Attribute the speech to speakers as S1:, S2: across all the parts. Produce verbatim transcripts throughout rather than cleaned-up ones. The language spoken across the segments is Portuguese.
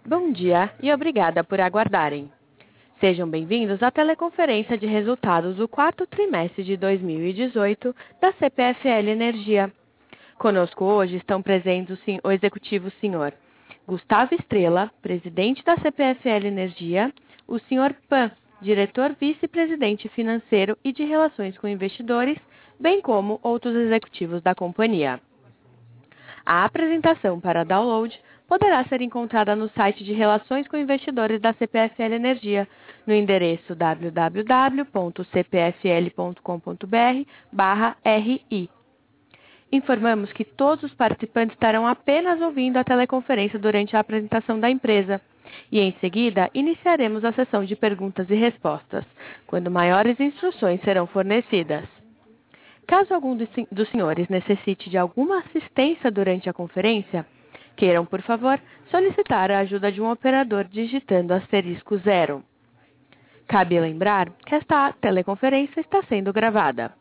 S1: Bom dia e obrigada por aguardarem. Sejam bem-vindos à teleconferência de resultados do quarto trimestre de dois mil e dezoito da C P F L Energia. Conosco hoje estão presentes o executivo senhor Gustavo Estrella, presidente da C P F L Energia, o senhor Pan, diretor vice-presidente financeiro e de relações com investidores, bem como outros executivos da companhia. A apresentação para download poderá ser encontrada no site de Relações com Investidores da C P F L Energia, no endereço w w w ponto c p f l ponto com ponto b r barra r i. Informamos que todos os participantes estarão apenas ouvindo a teleconferência durante a apresentação da empresa e, em seguida, iniciaremos a sessão de perguntas e respostas, quando maiores instruções serão fornecidas. Caso algum dos senhores necessite de alguma assistência durante a conferência, queiram, por favor, solicitar a ajuda de um operador digitando asterisco zero. Cabe lembrar que esta teleconferência está sendo gravada.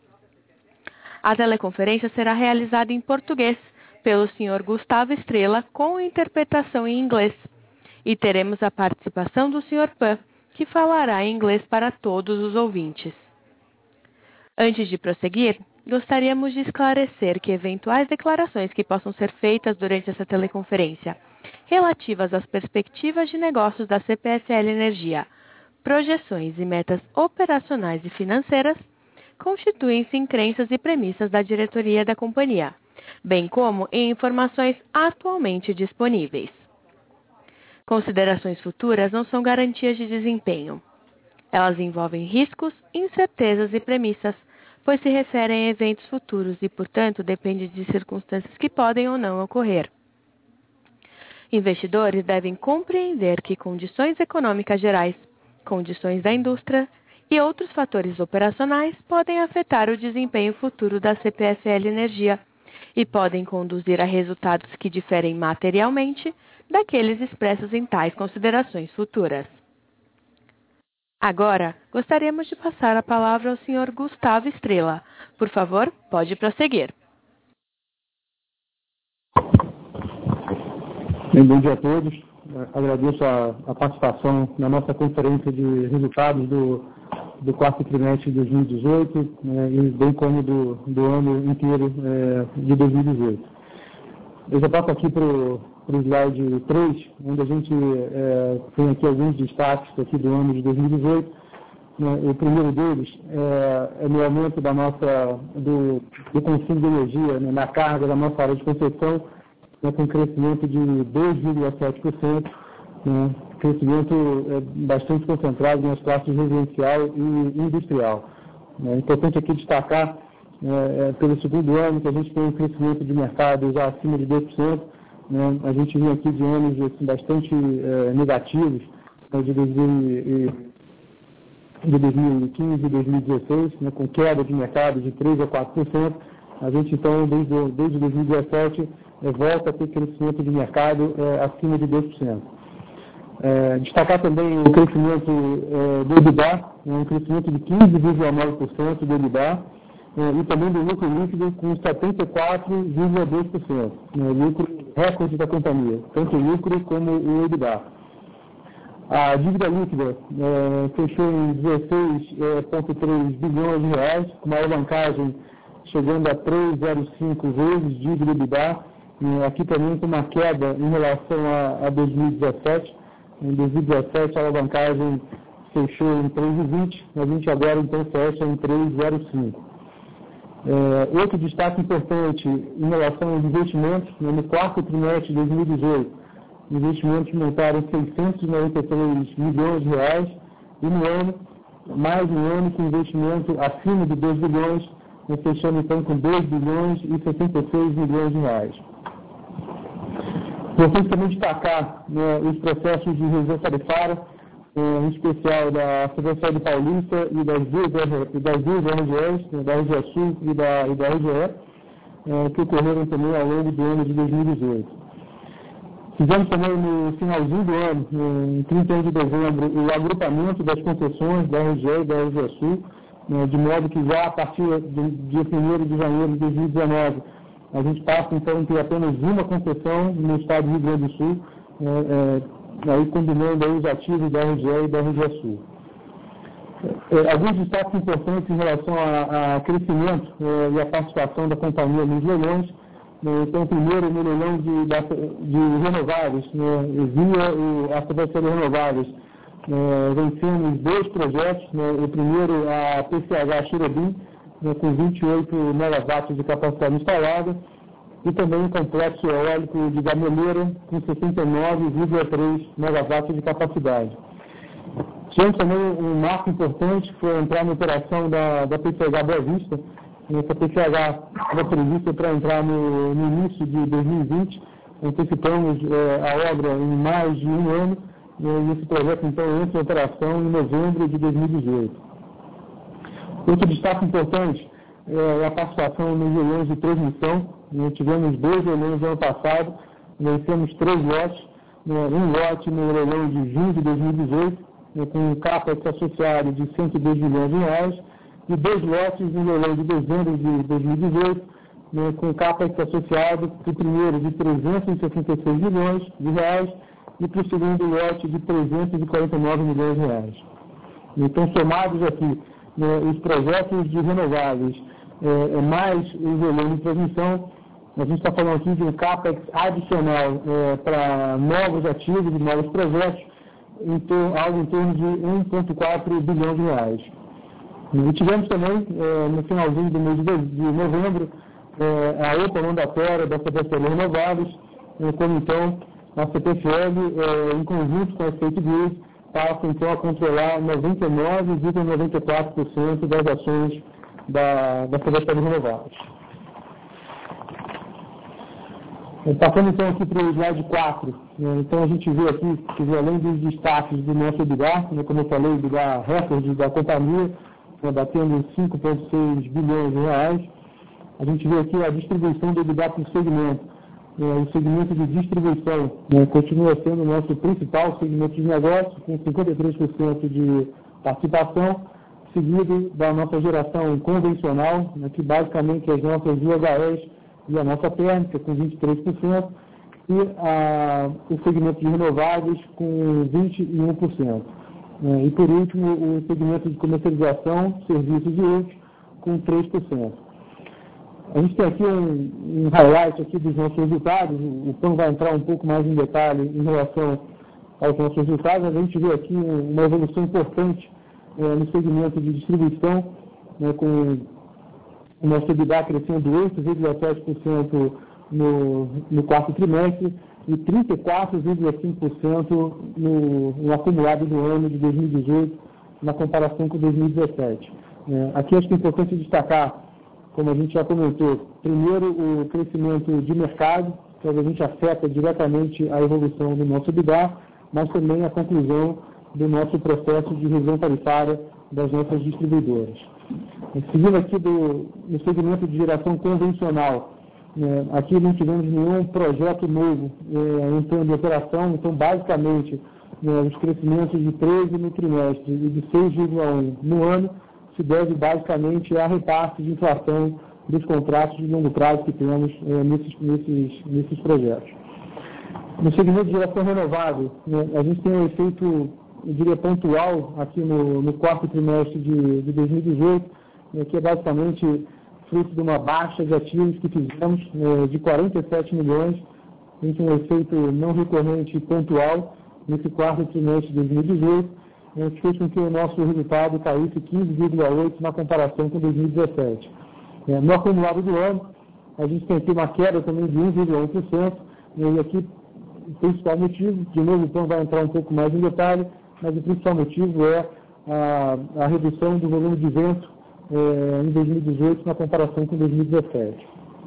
S1: A teleconferência será realizada em português pelo senhor Gustavo Estrella com interpretação em inglês. E teremos a participação do senhor Pan, que falará em inglês para todos os ouvintes. Antes de prosseguir, gostaríamos de esclarecer que eventuais declarações que possam ser feitas durante essa teleconferência, relativas às perspectivas de negócios da C P F L Energia, projeções e metas operacionais e financeiras, constituem-se em crenças e premissas da diretoria da companhia, bem como em informações atualmente disponíveis. Considerações futuras não são garantias de desempenho. Elas envolvem riscos, incertezas e premissas, pois se referem a eventos futuros e, portanto, dependem de circunstâncias que podem ou não ocorrer. Investidores devem compreender que condições econômicas gerais, condições da indústria e outros fatores operacionais podem afetar o desempenho futuro da C P F L Energia e podem conduzir a resultados que diferem materialmente daqueles expressos em tais considerações futuras. Agora, gostaríamos de passar a palavra ao senhor Gustavo Estrella. Por favor, pode prosseguir.
S2: Bem, bom dia a todos. Agradeço a, a participação na nossa conferência de resultados do, do quarto trimestre de dois mil e dezoito, né, e bem como do, do ano inteiro é, de dois mil e dezoito. Eu já passo aqui para o slide três, onde a gente é, tem aqui alguns destaques aqui do ano de dois mil e dezoito. Né, o primeiro deles é, é no aumento da nossa, do, do consumo de energia, né, na carga da nossa área de concessão, né, com crescimento de dois vírgula sete por cento, né, crescimento é, bastante concentrado nas classes residencial e industrial. É importante aqui destacar, é, é, pelo segundo ano, que a gente tem um crescimento de mercado já acima de dois por cento. Né, a gente vinha aqui de anos assim, bastante é, negativos, né, de, dois mil, de dois mil e quinze e dois mil e dezesseis, né, com queda de mercado de três a quatro por cento. A gente, então, desde, desde dois mil e dezessete, é, volta a ter crescimento de mercado é, acima de dois por cento. É, destacar também o crescimento é, do EBITDA, um crescimento de quinze vírgula nove por cento do EBITDA, é, e também do lucro líquido com setenta e quatro vírgula dois por cento, né, lucro recorde da companhia, tanto o lucro como o EBITDA. A dívida líquida é, fechou em dezesseis vírgula três bilhões de reais, com uma alavancagem chegando a três vírgula zero cinco vezes dívida EBITDA, é, aqui também com uma queda em relação a, a dois mil e dezessete. Em dois mil e dezessete a alavancagem fechou em três vírgula vinte, a gente agora então fecha em três vírgula zero cinco. É, outro destaque importante em relação aos investimentos, né, no quarto trimestre de dois mil e dezoito, investimentos aumentaram seiscentos e noventa e três milhões de reais, e no ano, mais um ano com investimento acima de dois bilhões, né, fechando então com dois bilhões e sessenta e seis milhões de reais. Importante também destacar, né, os processos de revisão tarifária, eh, em especial da C P F L Paulista e das duas, das duas R G Es, né, da R G E Sul e da, e da R G E, eh, que ocorreram também ao longo do ano de dois mil e dezoito. Fizemos também no finalzinho do ano, em trinta e um de dezembro, o agrupamento das concessões da R G E e da R G E Sul, né, de modo que já a partir do dia primeiro de janeiro de dois mil e dezenove, a gente passa então a ter apenas uma concessão no estado do Rio Grande do Sul, é, é, aí combinando aí os ativos da R G E e da R G E Sul. É, alguns destaques importantes em relação a, a crescimento é, e a participação da companhia nos leilões. Então, primeiro, no leilão de, de renováveis, né, via o, a C P F L Renováveis, é, vencemos dois projetos. Né, o primeiro, a P C H Xerobim, né, com vinte e oito megawatts de capacidade instalada, e também o complexo eólico de Gameleira, com sessenta e nove vírgula três megawatts de capacidade. Tivemos também um marco importante, que foi entrar na operação da, da P C H Boa Vista. Essa P C H era prevista para entrar no, no início de dois mil e vinte, antecipamos é, a obra em mais de um ano, e esse projeto então entra em operação em novembro de dois mil e dezoito. Outro destaque importante é a participação nos leilões de transmissão. Nós tivemos dois leilões no ano passado, vencemos três lotes, um lote no leilão de junho de dois mil e dezoito, com um CAPEX associado de cento e dois milhões de reais, e dois lotes no leilão de dezembro de dois mil e dezoito, né, com CAPEX associado, o primeiro de trezentos e sessenta e seis milhões de reais e para o segundo lote de trezentos e quarenta e nove milhões de reais. Então, somados aqui, né, os projetos de renováveis, é, mais os leilões de transmissão, a gente está falando aqui de um CAPEX adicional é, para novos ativos e novos projetos, em torno, algo em torno de um vírgula quatro bilhão de reais. E tivemos também, é, no finalzinho do mês de novembro, é, a OPA mandatória da C P F L Renováveis, é, como então a C P F L, é, em conjunto com a State Grid, passa então a controlar noventa e nove vírgula noventa e quatro por cento das ações da, da C P F L Renováveis. Passando então aqui para o slide quatro, né, então a gente vê aqui, que além dos destaques do nosso EBITDA, né, como eu falei, o EBITDA recorde da companhia, né, batendo cinco vírgula seis bilhões de reais, a gente vê aqui a distribuição do EBITDA por segmento. Né, o segmento de distribuição, né, continua sendo o nosso principal segmento de negócio, com cinquenta e três por cento de participação, seguido da nossa geração convencional, né, que basicamente as nossas U H Es e a nossa térmica, com vinte e três por cento, e a, o segmento de renováveis, com vinte e um por cento. É, e, por último, o segmento de comercialização, serviços e outros, com três por cento. A gente tem aqui um, um highlight aqui dos nossos resultados. O Pão vai entrar um pouco mais em detalhe em relação aos nossos resultados, mas a gente vê aqui uma evolução importante é, no segmento de distribuição, né, com o nosso EBITDA crescendo oito vírgula sete por cento no, no quarto trimestre e trinta e quatro vírgula cinco por cento no, no acumulado do ano de dois mil e dezoito, na comparação com dois mil e dezessete. É, aqui acho que é importante destacar, como a gente já comentou, primeiro o crescimento de mercado, que a gente afeta diretamente a evolução do nosso EBITDA, mas também a conclusão do nosso processo de revisão tarifária das nossas distribuidoras. Seguindo aqui do, no segmento de geração convencional, né, aqui não tivemos nenhum projeto novo é, entrando em operação, então basicamente né, os crescimentos de treze no trimestre e de seis vírgula um no ano se deve basicamente a repasse de inflação dos contratos de longo prazo que temos é, nesses, nesses, nesses projetos. No segmento de geração renovável, né, a gente tem um efeito, eu diria, pontual aqui no, no quarto trimestre de, de dois mil e dezoito, né, que é basicamente fruto de uma baixa de ativos que fizemos né, de quarenta e sete milhões, a gente tem um efeito não recorrente pontual nesse quarto trimestre de dois mil e dezoito, né, que fez com que o nosso resultado caísse quinze vírgula oito por cento na comparação com dois mil e dezessete. É, no acumulado do ano, a gente tem aqui uma queda também de um vírgula um por cento, e aqui o principal motivo, de novo, então vai entrar um pouco mais em detalhe, mas o principal motivo é a, a redução do volume de vento é, em dois mil e dezoito na comparação com dois mil e dezessete.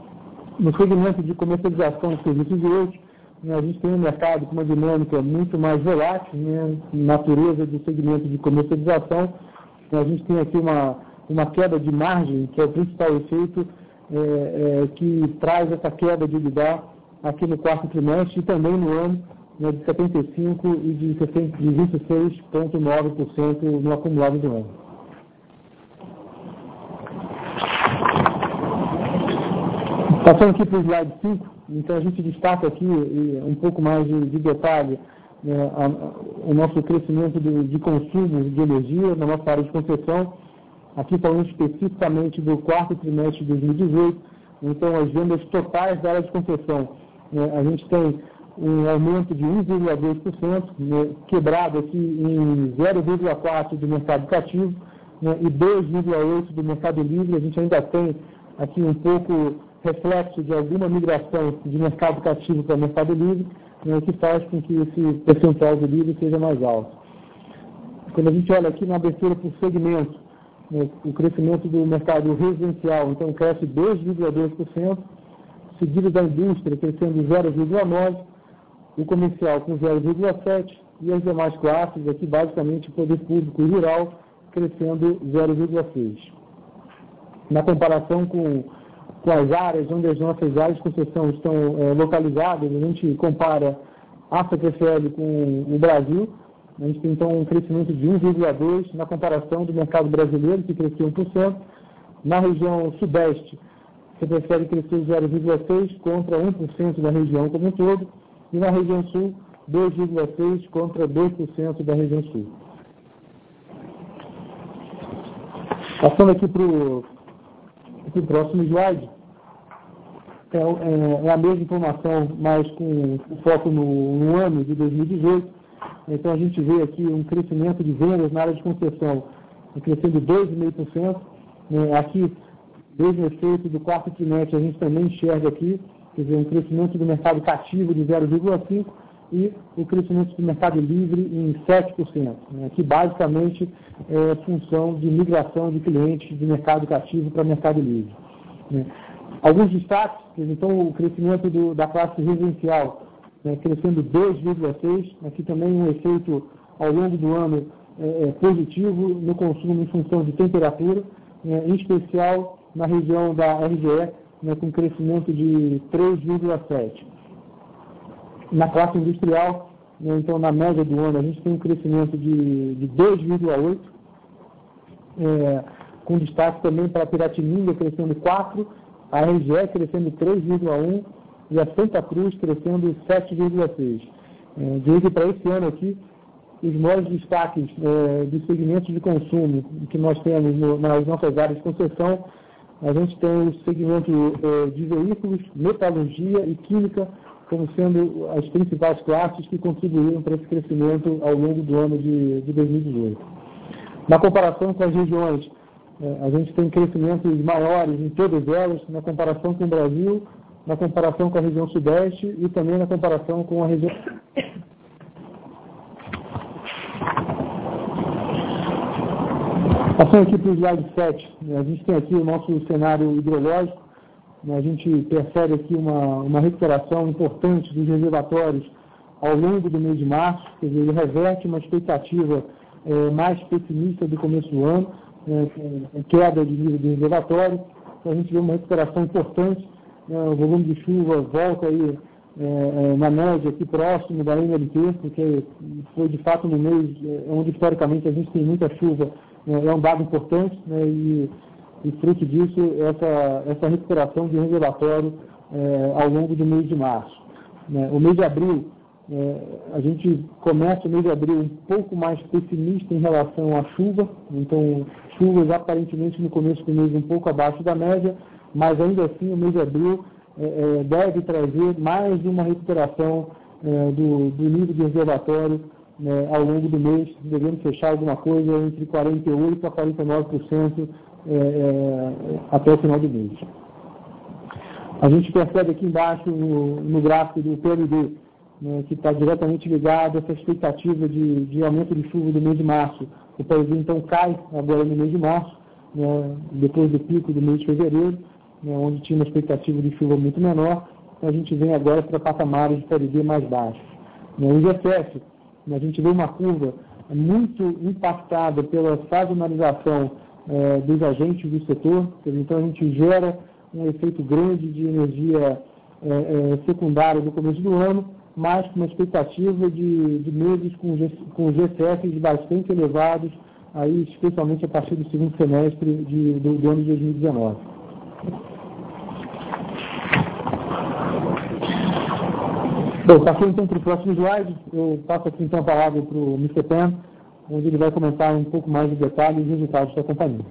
S2: No segmento de comercialização de serviços e outros, né, a gente tem um mercado com uma dinâmica muito mais volátil, né, natureza do segmento de comercialização. A gente tem aqui uma, uma queda de margem, que é o principal efeito é, é, que traz essa queda de EBITDA aqui no quarto trimestre e também no ano, né, de setenta e cinco por cento e de vinte e seis vírgula nove por cento no acumulado do ano. Passando aqui para o slide cinco, então a gente destaca aqui um pouco mais de, de detalhe né, a, a, o nosso crescimento de, de consumo de energia na nossa área de concessão, aqui falando especificamente do quarto trimestre de dois mil e dezoito, então as vendas totais da área de concessão, né, a gente tem um aumento de um vírgula dois por cento, né, quebrado aqui em zero vírgula quatro por cento do mercado cativo, né, e dois vírgula oito por cento do mercado livre. A gente ainda tem aqui um pouco reflexo de alguma migração de mercado cativo para mercado livre, né, que faz com que esse percentual de livre seja mais alto. Quando a gente olha aqui na abertura por segmento, né, o crescimento do mercado residencial, então cresce dois vírgula dois por cento, seguido da indústria crescendo zero vírgula nove por cento, o comercial com zero vírgula sete por cento e as demais classes, aqui basicamente o poder público e rural, crescendo zero vírgula seis por cento. Na comparação com, com as áreas onde as nossas áreas de concessão estão é, localizadas, a gente compara a C P F L com o Brasil, a gente tem então um crescimento de um vírgula dois por cento na comparação do mercado brasileiro, que cresceu um por cento. Na região sudeste, a C P F L cresceu zero vírgula seis por cento contra um por cento da região como um todo, e na região sul, dois vírgula seis por cento contra dois por cento da região sul. Passando aqui para o próximo slide, é, é, é a mesma informação, mas com, com foco no, no ano de dois mil e dezoito. Então a gente vê aqui um crescimento de vendas na área de concessão, crescendo dois vírgula cinco por cento. Né, aqui, desde o efeito do quarto trimestre, a gente também enxerga aqui, quer dizer, um crescimento do mercado cativo de zero vírgula cinco por cento e o crescimento do mercado livre em sete por cento, né, que basicamente é função de migração de clientes de mercado cativo para mercado livre. Né. Alguns destaques, então o crescimento do, da classe residencial, né, crescendo dois vírgula seis por cento, aqui também um efeito ao longo do ano é, é, positivo no consumo em função de temperatura, né, em especial na região da R G E, né, com crescimento de três vírgula sete por cento. Na classe industrial, né, então na média do ano, a gente tem um crescimento de, de dois vírgula oito por cento, é, com destaque também para a Piratininga crescendo quatro por cento, a R G E crescendo três vírgula um por cento e a Santa Cruz crescendo sete vírgula seis por cento. É, diria que para esse ano aqui, os maiores destaques é, dos segmentos de consumo que nós temos no, nas nossas áreas de concessão, a gente tem o segmento é, de veículos, metalurgia e química como sendo as principais classes que contribuíram para esse crescimento ao longo do ano de, de dois mil e dezoito. Na comparação com as regiões, é, a gente tem crescimentos maiores em todas elas, na comparação com o Brasil, na comparação com a região sudeste e também na comparação com a região... Passando aqui para o slide sete, a gente tem aqui o nosso cenário hidrológico. A gente percebe aqui uma, uma recuperação importante dos reservatórios ao longo do mês de março, quer dizer, ele reverte uma expectativa é, mais pessimista do começo do ano, é, com queda de nível de reservatório. Então a gente vê uma recuperação importante, é, o volume de chuva volta aí é, é, na média aqui próximo da N L T, porque foi de fato no mês é, onde historicamente a gente tem muita chuva, é, é um dado importante, né, e E fruto disso, essa, essa recuperação de reservatório é, ao longo do mês de março. Né. O mês de abril, é, a gente começa o mês de abril um pouco mais pessimista em relação à chuva, então chuvas aparentemente no começo do mês um pouco abaixo da média, mas ainda assim o mês de abril é, é, deve trazer mais uma recuperação é, do, do nível de reservatório né, ao longo do mês, devendo fechar alguma coisa entre quarenta e oito por cento a quarenta e nove por cento É, é, até o final do mês. A gente percebe aqui embaixo no, no gráfico do P L D, né, que está diretamente ligado a essa expectativa de, de aumento de chuva do mês de março. O P L D então cai agora no mês de março, né, depois do pico do mês de fevereiro, né, onde tinha uma expectativa de chuva muito menor. Então a gente vem agora para patamares de P L D mais baixos. Né, o I G F F, né, a gente vê uma curva muito impactada pela sazonalização É, dos agentes do setor, então a gente gera um efeito grande de energia é, é, secundária no começo do ano, mas com uma expectativa de, de meses com, G, com G C Fs bastante elevados, aí, especialmente a partir do segundo semestre de, do, do ano de dois mil e dezenove. Bom, passando então para o próximo slide, eu passo aqui então a palavra para o mister Pan, onde ele vai comentar um pouco mais de detalhes e resultados da companhia.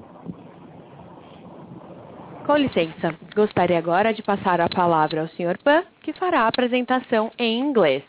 S1: Com licença, gostaria agora de passar a palavra ao senhor Pan, que fará a apresentação em inglês.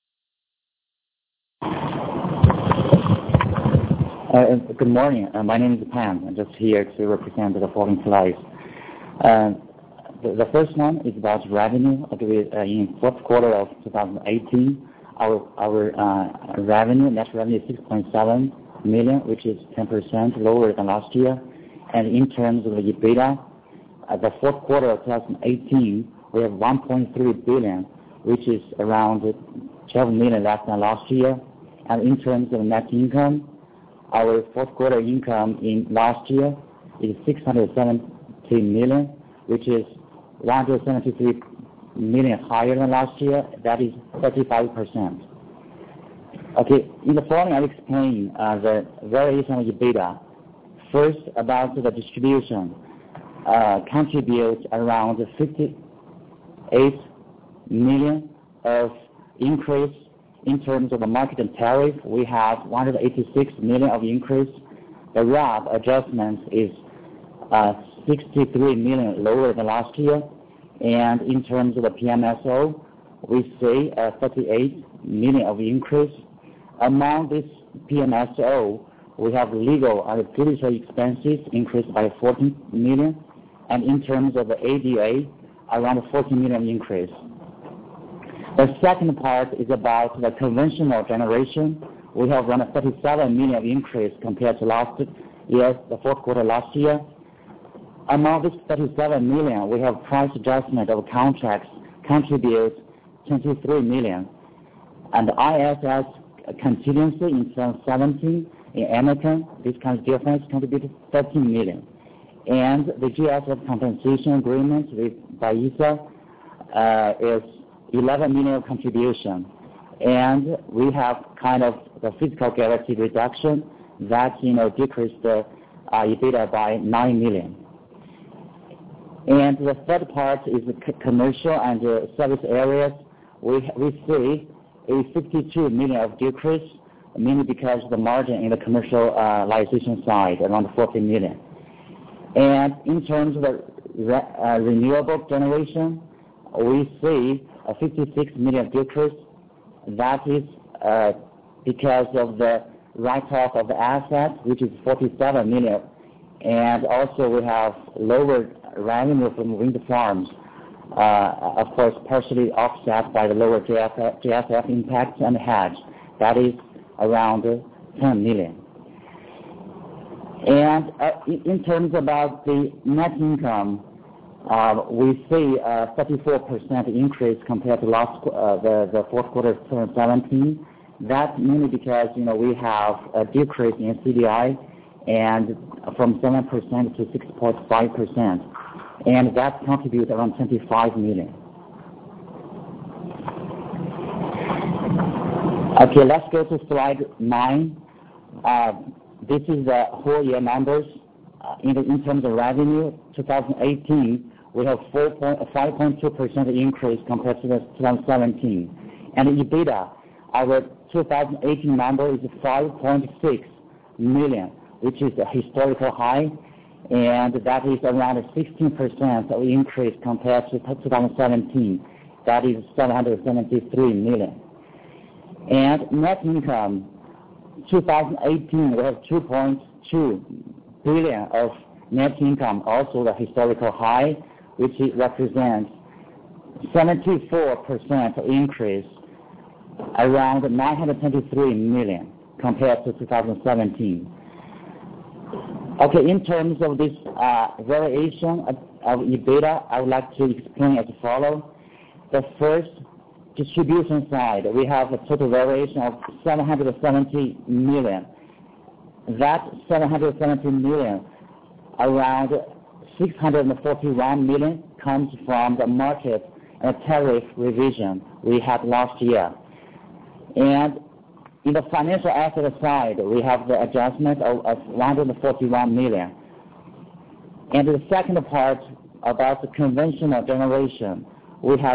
S3: Uh, good morning. Uh, my name is Pan. I'm just here to represent the following slides. Uh, the, the first one is about revenue. Okay, uh, in fourth quarter of twenty eighteen, our our uh, revenue, net revenue is six point seven million, which is ten percent lower than last year. And in terms of the EBITDA, uh, the fourth quarter of twenty eighteen, we have one point three billion, which is around twelve million less than last year. And in terms of net income, our fourth quarter income in last year is six hundred seventy million, which is one hundred seventy-three million higher than last year. That is thirty-five percent. Okay, in the following I'll explain uh, the variation of EBITDA. First, about the distribution, uh, contributes around fifty-eight million of increase. In terms of the market and tariff, we have one hundred eighty-six million of increase. The R A B adjustment is uh, sixty-three million lower than last year. And in terms of the P M S O, we see uh, thirty-eight million of increase. Among this P M S O, we have legal and judicial expenses increased by fourteen million. And in terms of the A D A, around fourteen million increase. The second part is about the conventional generation. We have around thirty-seven million of increase compared to last year, the fourth quarter last year. Among this thirty-seven million, we have price adjustment of contracts contribute twenty-three million. And the I S S contingency in twenty seventeen in American, this kind of difference contributed thirteen million. And the G S F compensation agreement with BAISA uh, is eleven million contribution, and we have kind of the physical guarantee reduction that you know decreased the uh, EBITDA by nine million. And the third part is the c- commercial and uh, service areas. We we see a fifty-two million of decrease, mainly because of the margin in the commercialization side, around fourteen million. And in terms of the re- uh, renewable generation, we see a fifty-six million decrease. That is uh, because of the write-off of the assets, which is forty-seven million. And also we have lower revenue from wind farms, uh, of course partially offset by the lower G S F, G S F impact and hedge. That is around ten million. And uh, in terms about the net income, Uh, we see a thirty-four percent increase compared to last uh, the, the fourth quarter of twenty seventeen. That's mainly because you know we have a decrease in C D I and from seven percent to six point five percent, and that contributes around twenty-five million. Okay, let's go to slide nine. Uh, this is the whole year numbers. Uh, in, the, in terms of revenue, twenty eighteen, we have five point two percent increase compared to the twenty seventeen. And EBITDA, our two thousand eighteen number is five point six million, which is a historical high, and that is around sixteen percent of increase compared to twenty seventeen. That is seven hundred seventy-three million. And net income, two thousand eighteen, we have two point two billion of net income, also the historical high, which represents seventy-four percent increase, around nine hundred twenty-three million compared to two thousand seventeen. Okay, in terms of this uh, variation of, of EBITDA, I would like to explain as follows. The first, distribution side, we have a total variation of seven hundred seventy million. That seven hundred seventy million, around six hundred forty-one million comes from the market and tariff revision we had last year. And in the financial asset side, we have the adjustment of, of one hundred forty-one million. And the second part about the conventional generation, we have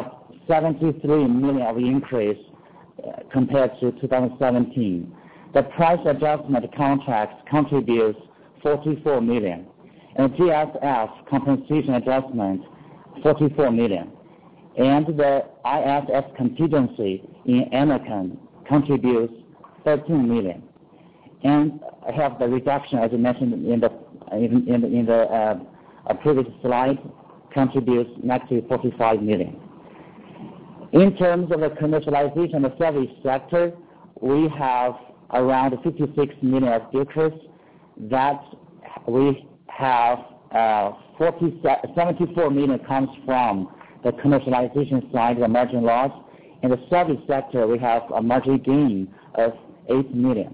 S3: seventy-three million of increase uh, compared to two thousand seventeen. The price adjustment contracts contributes forty-four million, and G S F compensation adjustment forty-four million, and the I S S contingency in Enercan contributes thirteen million, and I have the reduction as I mentioned in the in, in, in the uh, uh, previous slide contributes negative forty-five million. In terms of the commercialization of the service sector, we have around fifty-six million of acres that we have uh, forty, seventy-four million comes from the commercialization side, the margin loss. In the service sector, we have a margin gain of eight million.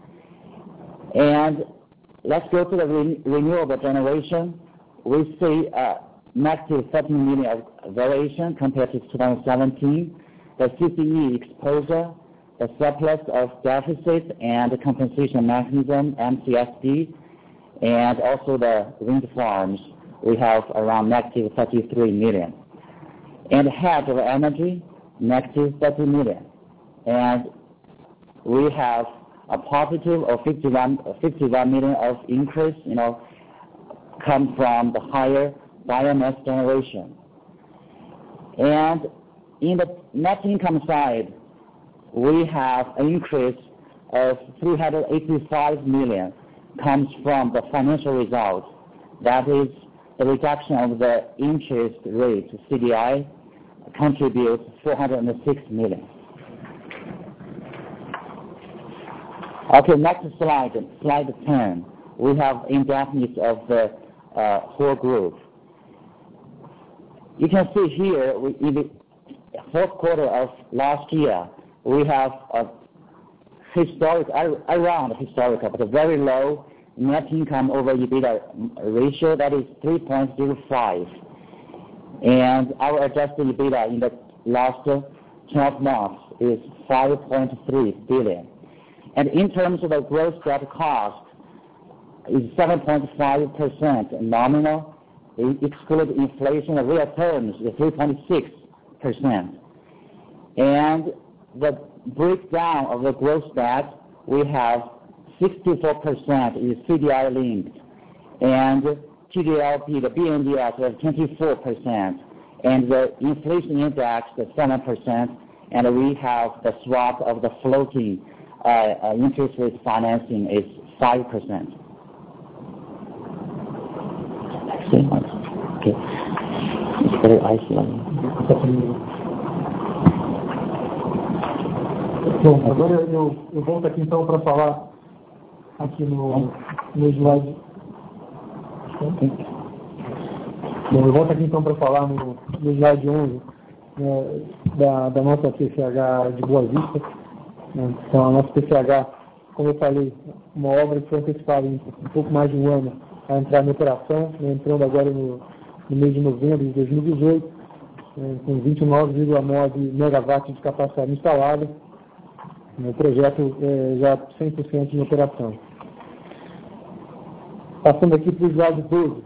S3: And let's go to the re renewable generation. We see a negative thirteen million of variation compared to two thousand seventeen. The C C E exposure, the surplus of deficit and the compensation mechanism, M C S D, and also the wind farms, we have around negative thirty-three million. And hedge of energy, negative thirty million. And we have a positive of fifty-one, fifty-one million of increase, you know, come from the higher biomass generation. And in the net income side, we have an increase of three hundred eighty-five million comes from the financial results. That is the reduction of the interest rate, C D I, contributes four hundred six million. Okay, next slide, slide ten. We have indebtedness of the uh, whole group. You can see here, we, in the fourth quarter of last year, we have a historic, around historical, but a very low net income over EBITDA ratio, that is three point zero five. And our adjusted EBITDA in the last twelve months is five point three billion. And in terms of the gross debt cost, is seven point five percent nominal. We exclude inflation in real terms, is three point six percent. And the breakdown of the gross debt, we have sixty-four percent is C D I linked, and T D L P, the B N D S, was twenty-four percent, and the inflation index is seven percent, and we have the swap of the floating uh, uh, interest rate financing is five percent. Okay. It's very isolated.
S2: Bom, agora eu, eu volto aqui então para falar aqui no, no slide. Bom, eu volto aqui então para falar no, no slide onze, né, da, da nossa P C H de Boa Vista. Né, então, a nossa P C H, como eu falei, uma obra que foi antecipada em um pouco mais de um ano a entrar em operação, né, entrando agora no, no mês de novembro de dois mil e dezoito, né, com vinte e nove vírgula nove megawatts de capacidade instalada. O projeto é já cem por cento em operação. Passando aqui para o slide doze.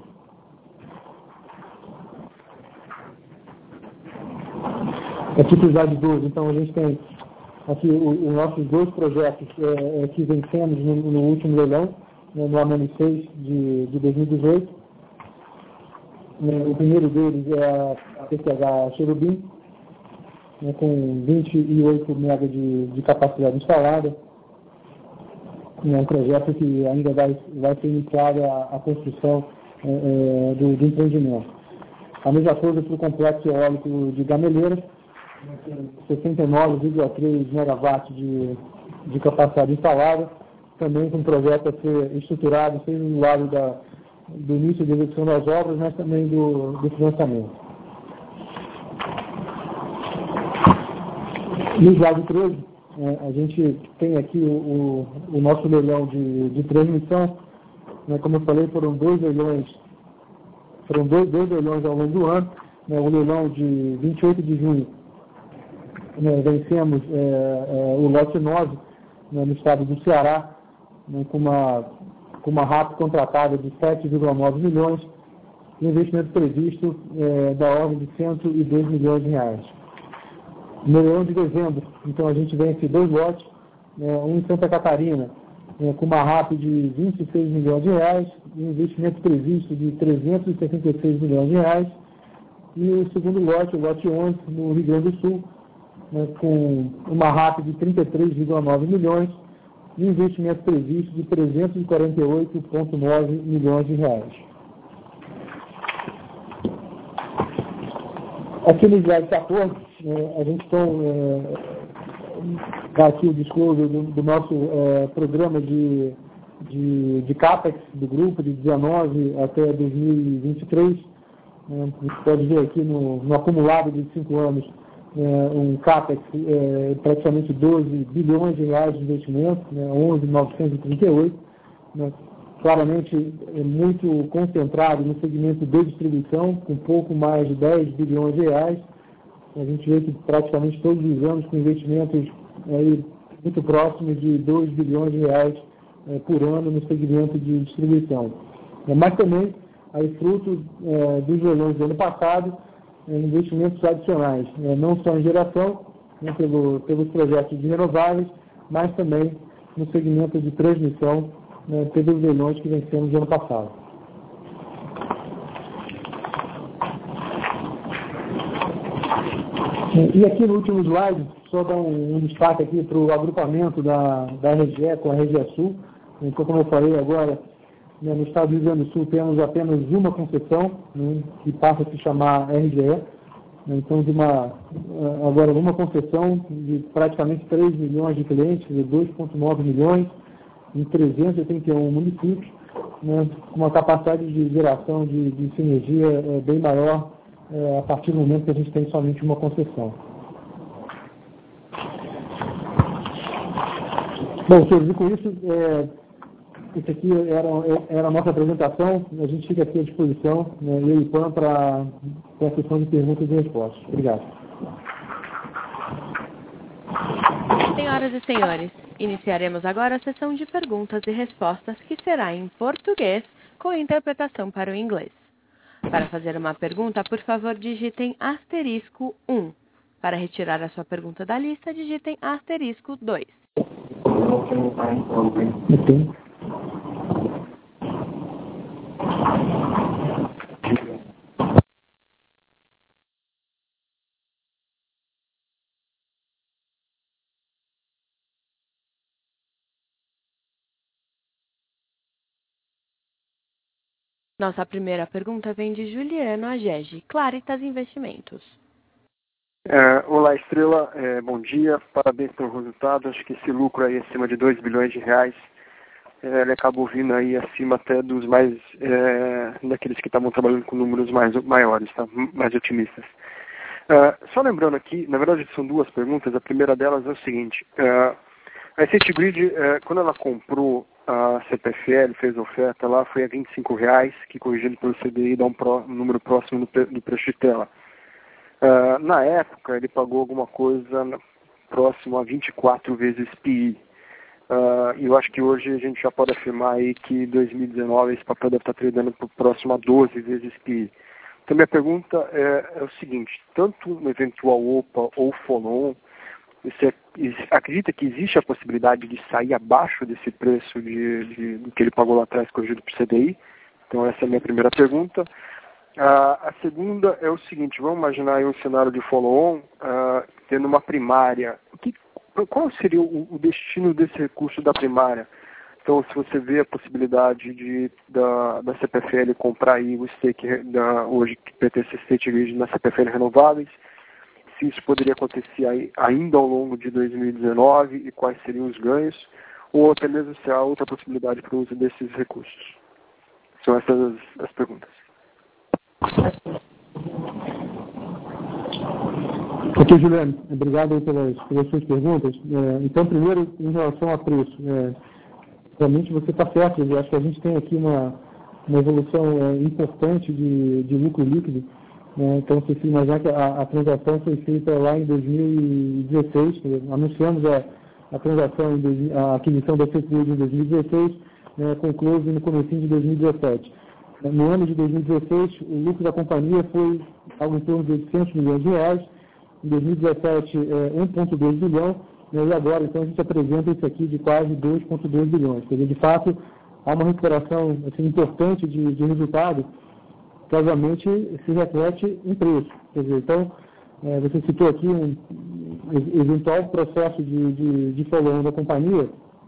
S2: Aqui para o slide doze, então a gente tem aqui os nossos dois projetos é, é, que vencemos no, no último leilão, né, no Amani seis de, de dois mil e dezoito. É, o primeiro deles é a P C H Cherubim, né, com vinte e oito megas de, de capacidade instalada. É um projeto que ainda vai, vai ser iniciada a, a construção é, é, do, do empreendimento. A mesma coisa para o complexo eólico de Gameleira, né, com sessenta e nove vírgula três megawatts de, de capacidade instalada, também com um projeto a ser estruturado, seja no lado da, do início da execução das obras, mas também do, do financiamento. No slide treze, é, a gente tem aqui o, o, o nosso leilão de, de transmissão. Né, como eu falei, foram dois leilões, foram dois, dois leilões ao longo do ano. Né, o leilão de vinte e oito de junho, né, vencemos é, é, o lote nove, né, no estado do Ceará, né, com uma, com uma R A P contratada de sete vírgula nove milhões, e investimento previsto é, da ordem de cento e dois milhões de reais. No leilão de dezembro, então a gente vence dois lotes, é, um em Santa Catarina, é, com uma R A P de vinte e seis milhões de reais, um investimento previsto de trezentos e setenta e seis milhões de reais, e o segundo lote, o lote onze, no Rio Grande do Sul, né, com uma R A P de trinta e três vírgula nove milhões e um investimento previsto de trezentos e quarenta e oito vírgula nove milhões de reais. Aqui no slide quatorze, é, a gente tem é, dá aqui o disclosure do, do nosso é, programa de, de, de CAPEX do grupo, de dezenove até dois mil e vinte e três. É, a gente pode ver aqui no, no acumulado de cinco anos é, um CAPEX é, praticamente doze bilhões de reais de investimento, né, onze mil novecentos e trinta e oito, né, claramente é muito concentrado no segmento de distribuição, com pouco mais de dez bilhões de reais. A gente vê que praticamente todos os anos com investimentos aí, muito próximos de dois bilhões de reais é, por ano no segmento de distribuição. É, mas também, aí, fruto é, dos leilões do ano passado, é, investimentos adicionais, é, não só em geração, né, pelo, pelos projetos de renováveis, mas também no segmento de transmissão, né, pelos leilões que vencemos no ano passado. E aqui no último slide, só dar um, um destaque aqui para o agrupamento da, da R G E com a R G E Sul. Então, como eu falei agora, né, no estado do Rio Grande do Sul temos apenas uma concessão, né, que passa a se chamar R G E. Né, então, de uma, agora uma concessão de praticamente três milhões de clientes, de dois vírgula nove milhões, em trezentos e oitenta e um municípios, né, com uma capacidade de geração de, de sinergia é, bem maior é, a partir do momento que a gente tem somente uma concessão. Bom, senhores, e com isso, é, isso aqui era, era a nossa apresentação. A gente fica aqui à disposição, né, eu e o I P A M, para a sessão de perguntas e respostas. Obrigado.
S1: Senhoras e senhores, iniciaremos agora a sessão de perguntas e respostas, que será em português, com interpretação para o inglês. Para fazer uma pergunta, por favor, digitem asterisco um. Para retirar a sua pergunta da lista, digitem asterisco dois.
S2: Okay.
S1: Nossa primeira pergunta vem de Juliano Agege, Claritas Investimentos.
S4: É, olá, Estrela, é, bom dia, parabéns pelo resultado. Acho que esse lucro aí acima de dois bilhões de reais, é, ele acabou vindo aí acima até dos mais, é, daqueles que estavam trabalhando com números mais maiores, tá? Mais otimistas. É, só lembrando aqui, na verdade são duas perguntas. A primeira delas é o seguinte: é, a State Grid, é, quando ela comprou a C P F L, fez oferta lá, foi a vinte e cinco reais, que corrigido pelo C D I dá um, pró, um número próximo do, do preço de tela. Uh, na época, ele pagou alguma coisa próximo a vinte e quatro vezes P I. Uh, e eu acho que hoje a gente já pode afirmar aí que em dois mil e dezenove esse papel deve estar tradando por próximo a doze vezes P I. Então, minha pergunta é, é o seguinte: tanto no eventual O P A ou follow-on, você acredita que existe a possibilidade de sair abaixo desse preço de, de, de que ele pagou lá atrás, corrigido por C D I? Então, essa é a minha primeira pergunta. Uh, a segunda é o seguinte: vamos imaginar aí um cenário de follow-on, uh, tendo uma primária. Que, qual seria o, o destino desse recurso da primária? Então, se você vê a possibilidade de, da, da C P F L comprar aí o stake da, hoje que pertence a State Grid na C P F L Renováveis, se isso poderia acontecer aí, ainda ao longo de dois mil e dezenove e quais seriam os ganhos, ou até mesmo se há outra possibilidade para o uso desses recursos. São essas as, as perguntas.
S2: Ok, Juliano, obrigado pelas, pelas suas perguntas. É, então, primeiro, em relação a preço, é, realmente você está certo. Eu acho que a gente tem aqui uma, uma evolução é, importante de, de lucro líquido. Né? Então, se se imaginar que a, a transação foi feita lá em dois mil e dezesseis, anunciamos a, a transação, em, a aquisição da C T em dois mil e dezesseis, né, com close no comecinho de dois mil e dezessete. No ano de dois mil e dezesseis, o lucro da companhia foi algo em torno de oitocentos milhões de reais, em dois mil e dezessete, é, um vírgula dois bilhão, né, e agora, então, a gente apresenta isso aqui de quase dois vírgula dois bilhões. Quer dizer, de fato, há uma recuperação assim, importante de, de resultado, que, obviamente, se reflete em preço. Quer dizer, então, é, você citou aqui um eventual processo de, de, de follow-on da companhia,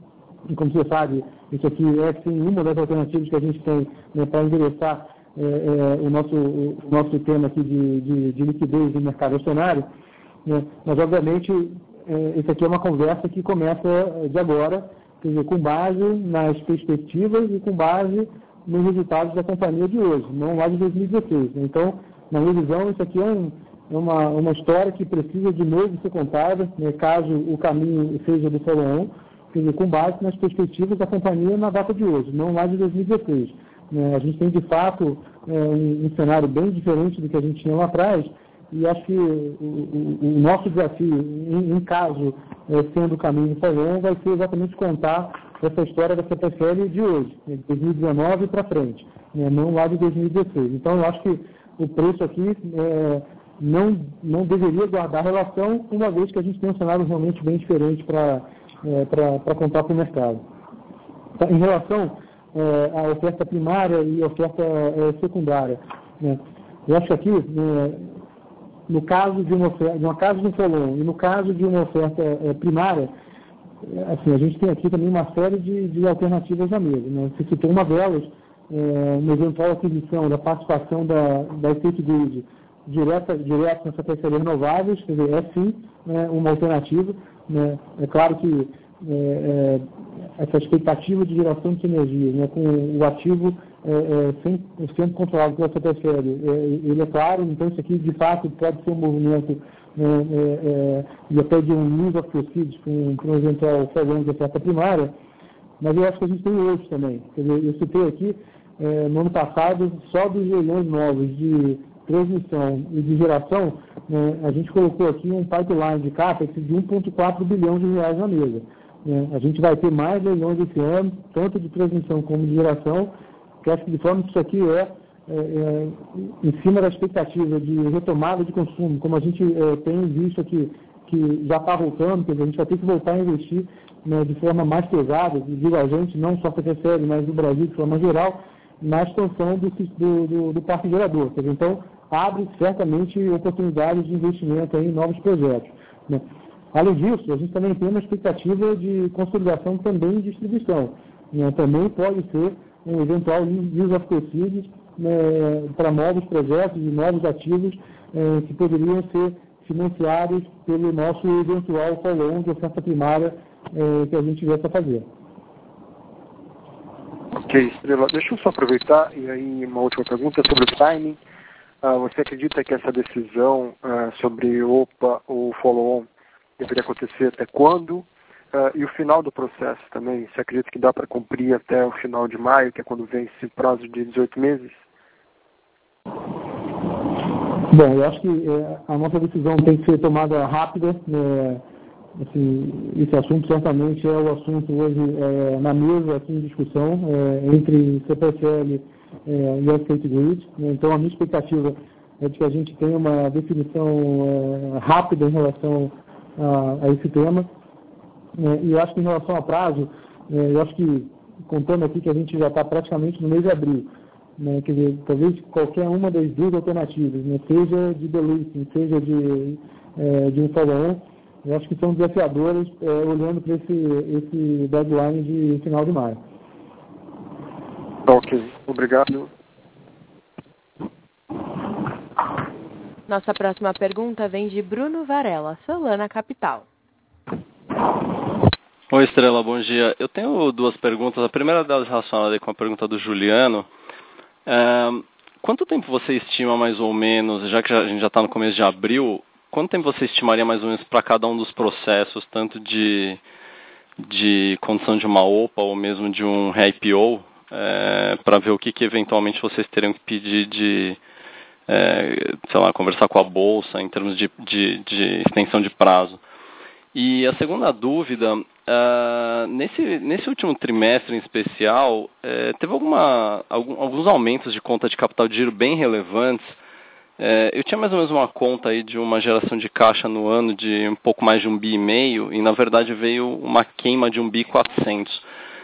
S2: e como você sabe, isso aqui é, sim, uma das alternativas que a gente tem, né, para endereçar é, é, o, nosso, o nosso tema aqui de, de, de liquidez no mercado acionário, né, mas, obviamente, é, isso aqui é uma conversa que começa de agora, quer dizer, com base nas perspectivas e com base nos resultados da companhia de hoje, não lá de dois mil e dezesseis. Então, na minha visão, isso aqui é, um, é uma, uma história que precisa de novo ser contada, né, caso o caminho seja do follow-on, quer dizer, com base nas perspectivas da companhia na data de hoje, não lá de dois mil e dezesseis. É, a gente tem, de fato, é, um, um cenário bem diferente do que a gente tinha lá atrás, e acho que o, o, o nosso desafio, em, em caso é, sendo o caminho do follow-on, vai ser exatamente contar essa história da C P F L de hoje, de dois mil e dezenove para frente, né, não lá de dois mil e dezesseis. Então, eu acho que o preço aqui é, não, não deveria guardar relação, uma vez que a gente tem um cenário realmente bem diferente para é, para contar para o mercado. Tá, em relação é, à oferta primária e oferta é, secundária, né, eu acho que aqui, né, no caso de uma oferta, no caso de um follow-on e no caso de uma oferta é, primária, assim, a gente tem aqui também uma série de, de alternativas na mesa, né? Você citou uma delas, é, uma eventual aquisição da participação da, da State Grid direta, direto nessa terceira renováveis, quer dizer, é sim, né, uma alternativa, né? É claro que é, é, essa expectativa de geração de sinergia, né, com o ativo é, é, cem por cento controlado pela C P F L, é, ele é claro, então isso aqui de fato pode ser um movimento é, é, e até de um use of proceeds com um eventual follow-on de oferta primária, mas eu acho que a gente tem outros também. Quer dizer, eu citei aqui, é, no ano passado, só dos leilões novos de transmissão e de geração, né, a gente colocou aqui um pipeline de CAPEX de um vírgula quatro bilhão de reais na mesa. Né. A gente vai ter mais leilões esse ano, tanto de transmissão como de geração, que acho que de forma que isso aqui é, é, é em cima da expectativa de retomada de consumo, como a gente é, tem visto aqui, que já está voltando, quer dizer, a gente vai ter que voltar a investir, né, de forma mais pesada, digo a gente, não só a C P F L, mas do Brasil de forma geral, na expansão do, do, do, do parque gerador. Quer dizer, então, abre certamente oportunidades de investimento aí em novos projetos. Né. Além disso, a gente também tem uma expectativa de consolidação também de distribuição. Né. Também pode ser um eventual use of proceeds, né, para novos projetos e novos ativos eh, que poderiam ser financiados pelo nosso eventual follow-on de oferta primária eh, que a gente viesse a fazer.
S4: Ok, Estrela. Deixa eu só aproveitar, e aí uma última pergunta sobre o timing. Uh, você acredita que essa decisão uh, sobre O P A ou follow-on deveria acontecer até quando? Uh, e o final do processo também, você acredita que dá para cumprir até o final de maio, que é quando vence esse prazo de dezoito meses?
S2: Bom, eu acho que é, a nossa decisão tem que ser tomada rápida. Né, assim, esse assunto certamente é o assunto hoje é, na mesa aqui em discussão é, entre C P F L é, e a State Grid. Né, então, a minha expectativa é de que a gente tenha uma definição é, rápida em relação a, a esse tema. É, e eu acho que em relação a prazo, é, eu acho que, contando aqui que a gente já está praticamente no mês de abril, né, quer dizer, talvez qualquer uma das duas alternativas, né, seja de delisting, seja de, é, de um follow-on, eu acho que são desafiadoras é, olhando para esse, esse deadline de final de maio.
S4: Ok, obrigado.
S1: Nossa próxima pergunta vem de Bruno Varela, Solana Capital.
S5: Oi, Estrela, bom dia. Eu tenho duas perguntas. A primeira delas relacionada com a pergunta do Juliano. É, quanto tempo você estima mais ou menos, já que a gente já está no começo de abril, quanto tempo você estimaria mais ou menos para cada um dos processos, tanto de, de condição de uma O P A ou mesmo de um I P O, é, para ver o que, que eventualmente vocês teriam que pedir de, é, sei lá, conversar com a Bolsa em termos de, de, de extensão de prazo? E a segunda dúvida, uh, nesse, nesse último trimestre em especial, uh, teve alguma, algum, alguns aumentos de conta de capital de giro bem relevantes, É, eu tinha mais ou menos uma conta aí de uma geração de caixa no ano de um pouco mais de um bi e meio, e na verdade veio uma queima de um bi e quatrocentos.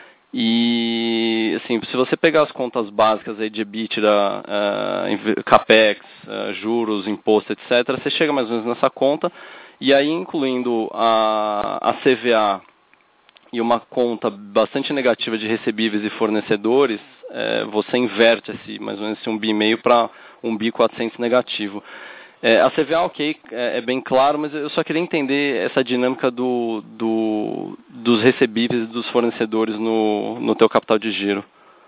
S5: E, assim, se você pegar as contas básicas aí de EBITDA, uh, Capex, uh, juros, imposto, etcétera, você chega mais ou menos nessa conta, e aí incluindo a, a C V A e uma conta bastante negativa de recebíveis e fornecedores, é, você inverte esse, mais ou menos esse um bi e meio para um bi e quatrocentos negativo. É, a C V A, ok, é, é bem claro, mas eu só queria entender essa dinâmica do, do, dos recebíveis e dos fornecedores no, no teu capital de giro.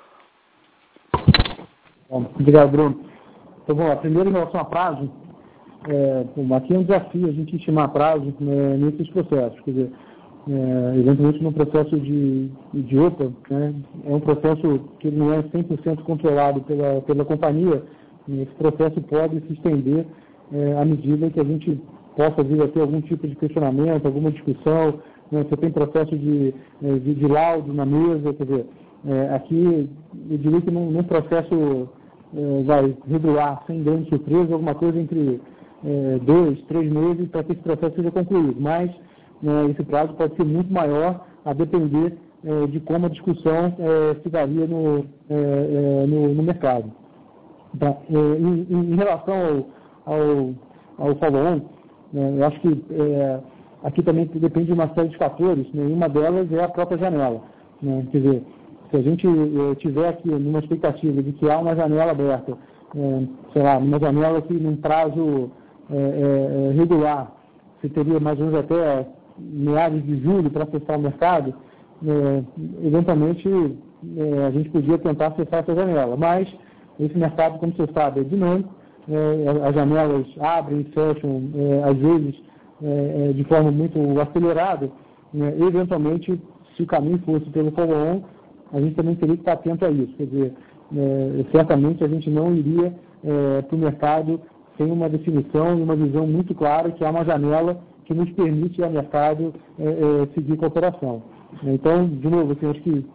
S2: Bom, obrigado, Bruno. Então, vamos lá. Primeiro, em relação a prazo, é, bom, aqui é um desafio a gente estimar prazo, né, nesses processos. Quer dizer, é, eventualmente no processo de, de O P A, né, é um processo que não é cem por cento controlado pela, pela companhia, e esse processo pode se estender é, à medida que a gente possa vir a ter algum tipo de questionamento, alguma discussão, né, você tem processo de, de, de laudo na mesa, quer dizer, é, aqui eu diria que num, num processo é, vai regular, sem grande surpresa, alguma coisa entre é, dois, três meses para que esse processo seja concluído, mas né, esse prazo pode ser muito maior a depender é, de como a discussão é, se daria no, é, é, no, no mercado. Tá? Em, em relação ao, ao, ao follow-on, né, eu acho que é, aqui também depende de uma série de fatores, né, e uma delas é a própria janela. Né, quer dizer, se a gente é, tiver aqui numa expectativa de que há uma janela aberta, é, sei lá, uma janela que num prazo é, é, regular, você teria mais ou menos até meados de julho para acessar o mercado, é, eventualmente é, a gente podia tentar acessar essa janela, mas esse mercado, como você sabe, é dinâmico, é, as janelas abrem e fecham, é, às vezes, é, de forma muito acelerada, né, eventualmente, se o caminho fosse pelo follow-on, a gente também teria que estar atento a isso, quer dizer, é, certamente a gente não iria é, para o mercado sem uma definição e uma visão muito clara que há uma janela que nos permite ao mercado é, é, seguir com a operação. Então, de novo, assim, acho que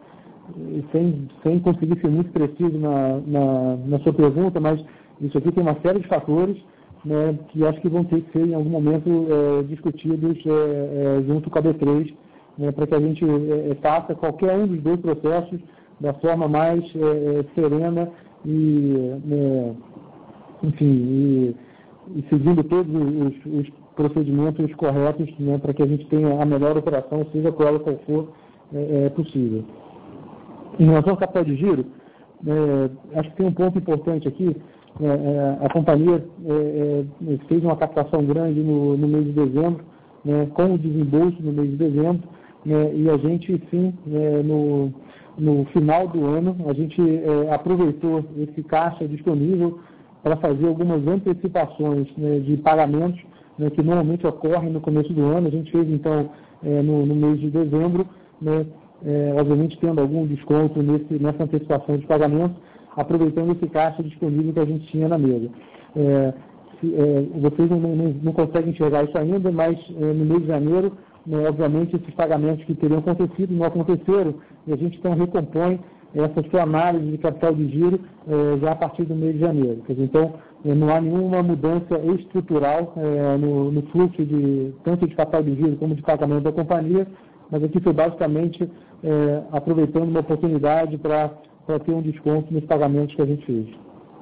S2: sem, sem conseguir ser muito preciso na, na, na sua pergunta, mas isso aqui tem uma série de fatores, né, que acho que vão ter que ser em algum momento é, discutidos é, é, junto com a B três, né, para que a gente é, faça qualquer um dos dois processos da forma mais é, serena e, é, enfim, e, e seguindo todos os, os procedimentos corretos, né, para que a gente tenha a melhor operação, seja qual ela for é, é, possível. Em relação ao capital de giro, é, acho que tem um ponto importante aqui. É, é, a companhia é, é, fez uma captação grande no, no mês de dezembro, né, com o desembolso no mês de dezembro, né, e a gente, sim, é, no, no final do ano, a gente é, aproveitou esse caixa disponível para fazer algumas antecipações, né, de pagamentos, né, que normalmente ocorrem no começo do ano. A gente fez, então, é, no, no mês de dezembro, né, é, obviamente tendo algum desconto nesse, nessa antecipação de pagamento, aproveitando esse caixa disponível que a gente tinha na mesa. É, se, é, vocês não, não, não conseguem enxergar isso ainda, mas é, no mês de janeiro, né, obviamente, esses pagamentos que teriam acontecido não aconteceram, e a gente então recompõe essa sua análise de capital de giro é, já a partir do mês de janeiro. Quer dizer, então, é, não há nenhuma mudança estrutural é, no, no fluxo de tanto de capital de giro como de pagamento da companhia, mas aqui foi basicamente é, aproveitando uma oportunidade para ter um desconto nos pagamentos que a gente fez.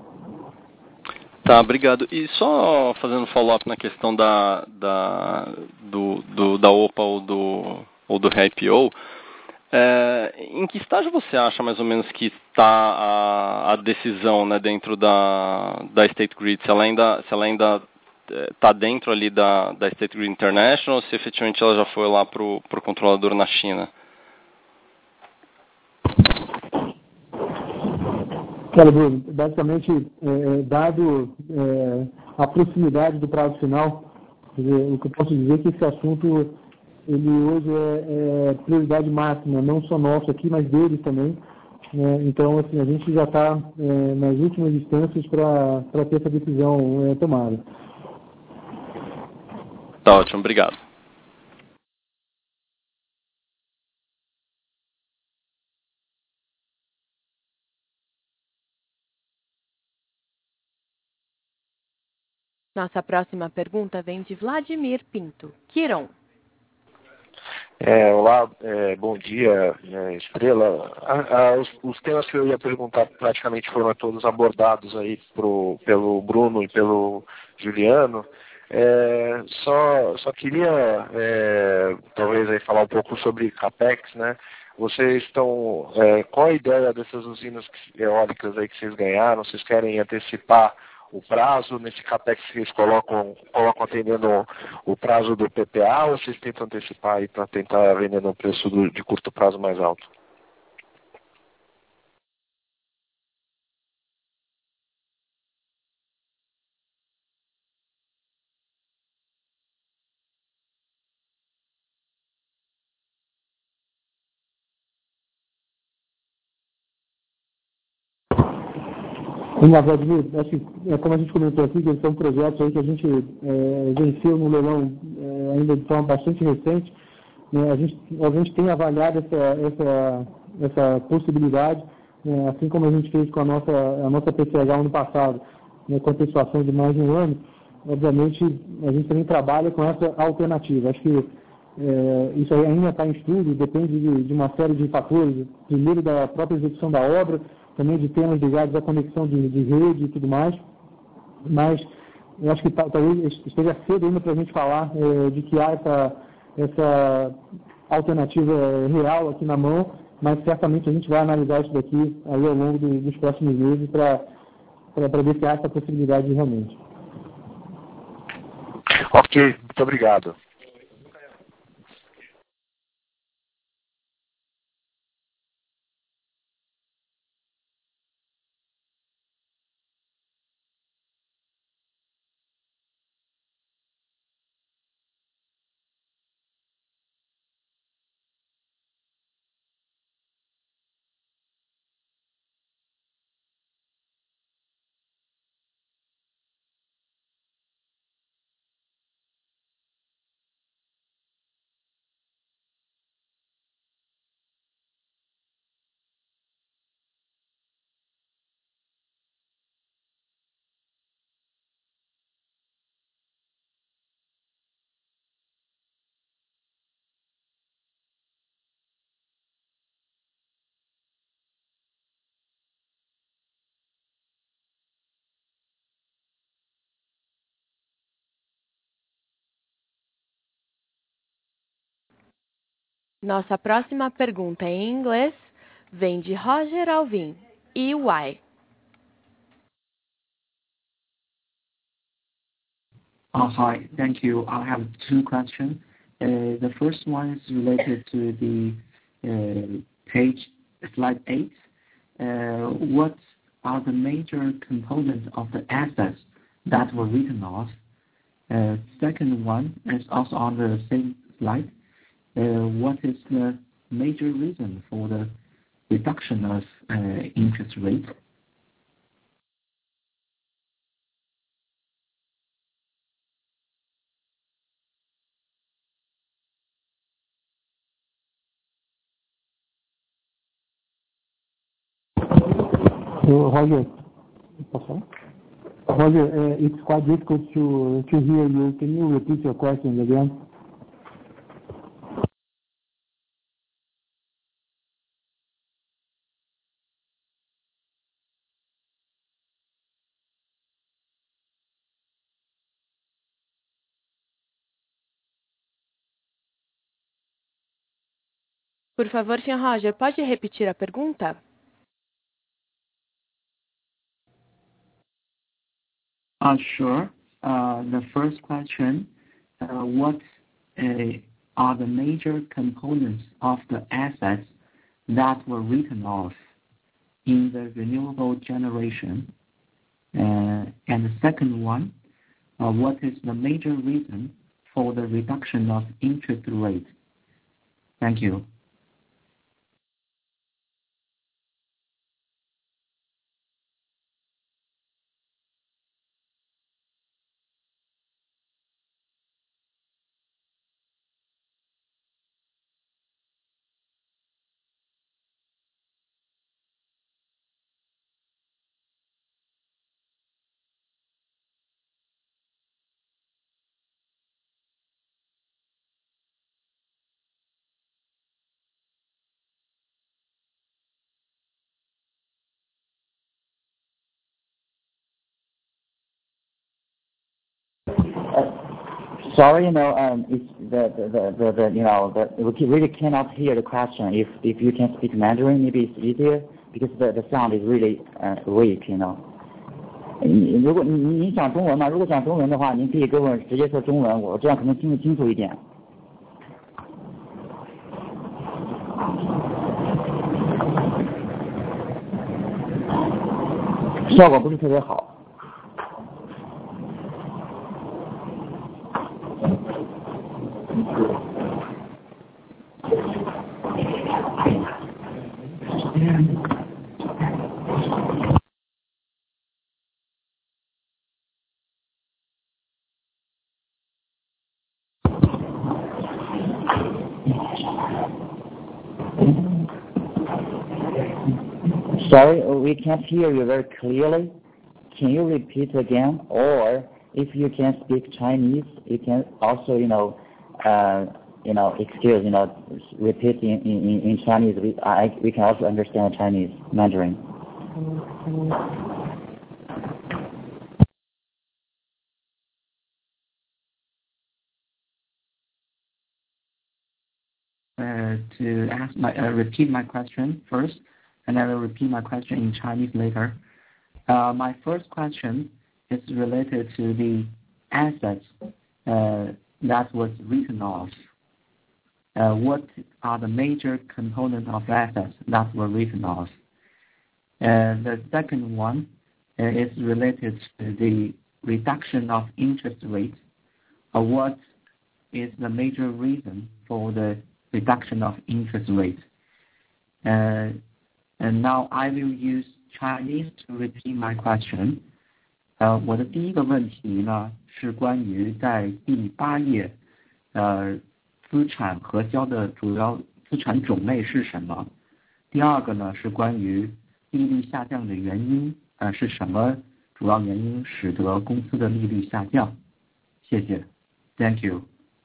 S5: Tá, obrigado. E só fazendo follow-up na questão da, da, do, do, da O P A ou do, ou do I P O, é, em que estágio você acha mais ou menos que está a, a decisão, né, dentro da, da State Grid? Se ela ainda se ela ainda está dentro ali da, da State Grid International, ou se efetivamente ela já foi lá para o controlador na China?
S2: Olha, Bruno, basicamente, é, dado é, a proximidade do prazo final, quer dizer, o que eu posso dizer é que esse assunto, ele hoje é, é prioridade máxima, não só nosso aqui, mas deles também. Né? Então, assim, a gente já está é, nas últimas instâncias para ter essa decisão é, tomada.
S5: Tá ótimo, obrigado.
S1: Nossa próxima pergunta vem de Vladimir Pinto. Kiron.
S6: É, olá, é, bom dia, é, Estrela. Ah, ah, os, os temas que eu ia perguntar praticamente foram todos abordados aí pro, pelo Bruno e pelo Juliano. É, só, só queria é, talvez aí falar um pouco sobre CAPEX, né? Vocês estão, é, qual a ideia dessas usinas eólicas aí que vocês ganharam? Vocês querem antecipar o prazo nesse CAPEX que vocês colocam, colocam atendendo o, o prazo do P P A, ou vocês tentam antecipar aí para tentar vender no preço do, de curto prazo mais alto?
S2: Na verdade, acho que, é, como a gente comentou aqui, que são projetos aí que a gente é, venceu no leilão é, ainda de forma bastante recente. Né, a gente, a gente tem avaliado essa, essa, essa possibilidade, né, assim como a gente fez com a nossa, a nossa P C H ano passado, né, com a antecipação de mais de um ano. Obviamente, a gente também trabalha com essa alternativa. Acho que é, isso aí ainda está em estudo, depende de, de uma série de fatores, primeiro da própria execução da obra, também de temas ligados à conexão de, de rede e tudo mais, mas eu acho que tá, talvez esteja cedo ainda para a gente falar é, de que há essa, essa alternativa real aqui na mão, mas certamente a gente vai analisar isso daqui aí ao longo do, dos próximos meses para ver se há essa possibilidade realmente.
S6: Ok, muito obrigado.
S1: Nossa próxima pergunta em inglês vem de Roger Alvim, E Y.
S7: Oh, hi. Thank you. I have two questions. Uh, the first one is related to the uh, page, slide eight. Uh, what are the major components of the assets that were written off? Uh, second one is also on the same slide. Uh, what is the major reason for the reduction of uh, interest rate?
S2: Roger, Roger, uh, it's quite difficult to to hear you. Can you repeat your question again?
S1: Por favor, senhor Roger, pode repetir a pergunta?
S7: Uh, sure. Uh, the first question, uh, what uh, are the major components of the assets that were written off in the renewable generation? Uh, and the second one, uh, what is the major reason for the reduction of interest rate? Thank you.
S3: Uh, sorry, you know, um, it's the, the, the, the, you know, the, we really cannot hear the question. If, if you can speak Mandarin, maybe it's easier because the, the sound is really uh, weak, you know. 如果你你讲中文嘛，如果讲中文的话，您可以跟我直接说中文，我这样可能听得清楚一点。效果不是特别好。Sorry, we can't hear you very clearly. Can you repeat again? Or if you can speak Chinese, you can also, you know, uh, you know, excuse, you know, repeat in, in, in Chinese. We, I, we can also understand Chinese, Mandarin.
S7: Uh, to ask my, uh, repeat my question first, and I will repeat my question in Chinese later. Uh, my first question is related to the assets uh, that was written off. Uh, what are the major components of assets that were written off? Uh, the second one uh, is related to the reduction of interest rates. Uh, what is the major reason for the reduction of interest rates? Uh, and now I will use Chinese to repeat my question. 呃，我的第一个问题呢是关于在第八页，呃，资产核销的主要资产种类是什么？第二个呢是关于利率下降的原因，呃，是什么主要原因使得公司的利率下降？谢谢 ，Thank you.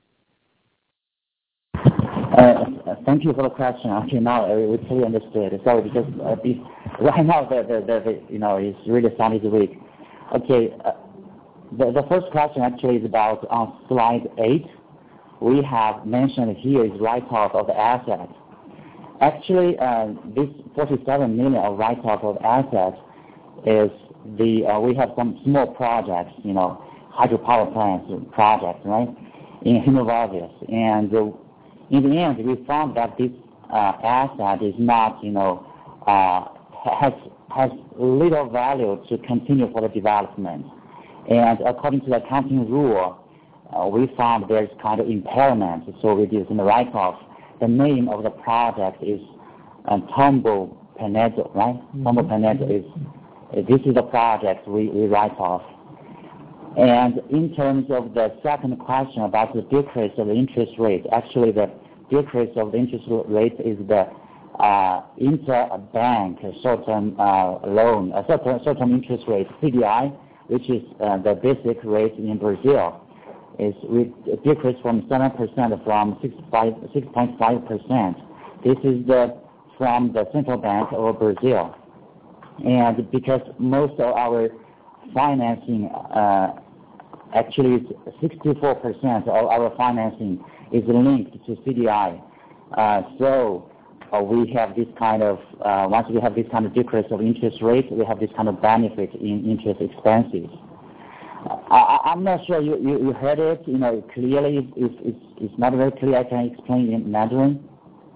S3: Uh, thank you for the question. Until now, uh, we totally understood. Sorry, because uh, this, right now the, the, the, the you know it's really sound is weak. Okay, uh, the the first question actually is about on slide eight. We have mentioned here is write-off of the assets. Actually, uh, this forty-seven million of write-off of assets is the uh, we have some small projects, you know, hydropower plants projects, right, in Hinovardius, and uh, in the end, we found that this uh, asset is not, you know, uh, has has little value to continue for the development. And according to the accounting rule, uh, we found there's kind of impairment, so we did in the write-off. The name of the project is uh, Tombo Penedo, right? Mm-hmm. Tombo Penedo is, uh, this is the project we, we write off. And in terms of the second question about the decrease of the interest rate, actually the decrease of the interest rate is the uh, interbank short-term uh, loan, uh, short-term, short-term interest rate, C D I, which is uh, the basic rate in Brazil, is re- decreased from seven percent from six point five percent. This is the from the central bank of Brazil. And because most of our financing, uh, actually sixty-four percent of our financing is linked to C D I. Uh, so uh, we have this kind of, uh, once we have this kind of decrease of interest rate, we have this kind of benefit in interest expenses. I, I'm not sure you, you, you heard it, you know, clearly. It's, it's, it's not very clear. I can explain in Mandarin.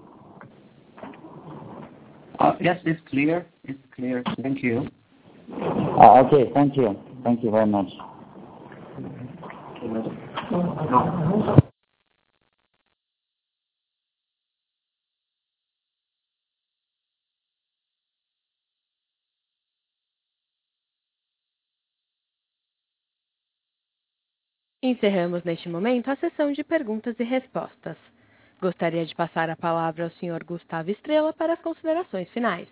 S7: Uh, yes, it's clear. It's clear. Thank you.
S3: Uh, okay, thank you. Thank you very much.
S1: ，Encerramos neste momento a sessão de perguntas e respostas. Gostaria de passar a palavra ao senhor Gustavo Estrella para as considerações finais.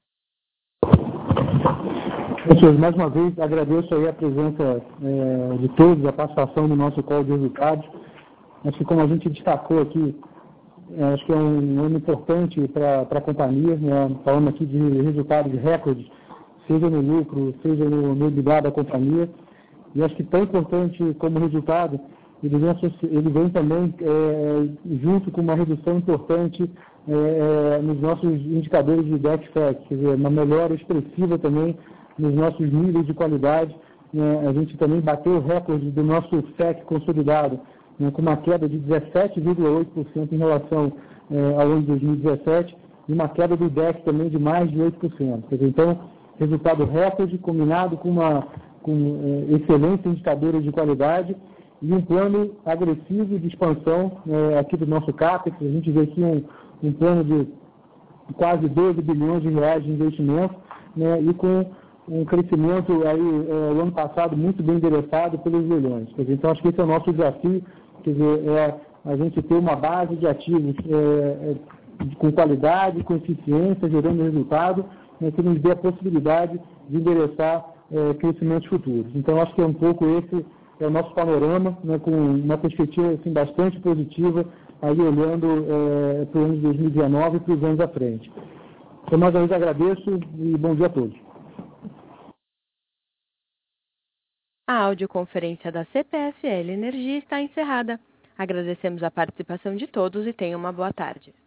S2: Senhores, mais uma vez agradeço aí a presença é, de todos, a participação no nosso call de resultados. Acho que, como a gente destacou aqui, é, acho que é um ano importante para a companhia, né? Falando aqui de resultados recordes, seja no lucro, seja no, no EBITDA da companhia. E acho que tão importante como resultado, ele vem, ele vem também é, junto com uma redução importante é, nos nossos indicadores de D E C F A C, quer dizer, uma melhora expressiva também nos nossos níveis de qualidade. Né? A gente também bateu o recorde do nosso F E C consolidado, né, com uma queda de dezessete vírgula oito por cento em relação é, ao ano de dois mil e dezessete, e uma queda do D E C também de mais de oito por cento. Quer dizer, então, resultado recorde combinado com uma com, é, excelentes indicadores de qualidade e um plano agressivo de expansão é, aqui do nosso CAPEX. A gente vê aqui um, um plano de quase doze bilhões de reais de investimento, né, e com um crescimento aí, é, o ano passado muito bem endereçado pelos leilões. Quer dizer, então, acho que esse é o nosso desafio, quer dizer, é a gente ter uma base de ativos é, é, com qualidade, com eficiência, gerando resultado, né, que nos dê a possibilidade de endereçar é, crescimentos futuros. Então, acho que é um pouco esse é o nosso panorama, né, com uma perspectiva assim, bastante positiva, aí olhando é, para o ano de dois mil e dezenove e para os anos à frente. Então, mais uma vez agradeço e bom dia a todos.
S1: A audioconferência da C P F L Energia está encerrada. Agradecemos a participação de todos e tenham uma boa tarde.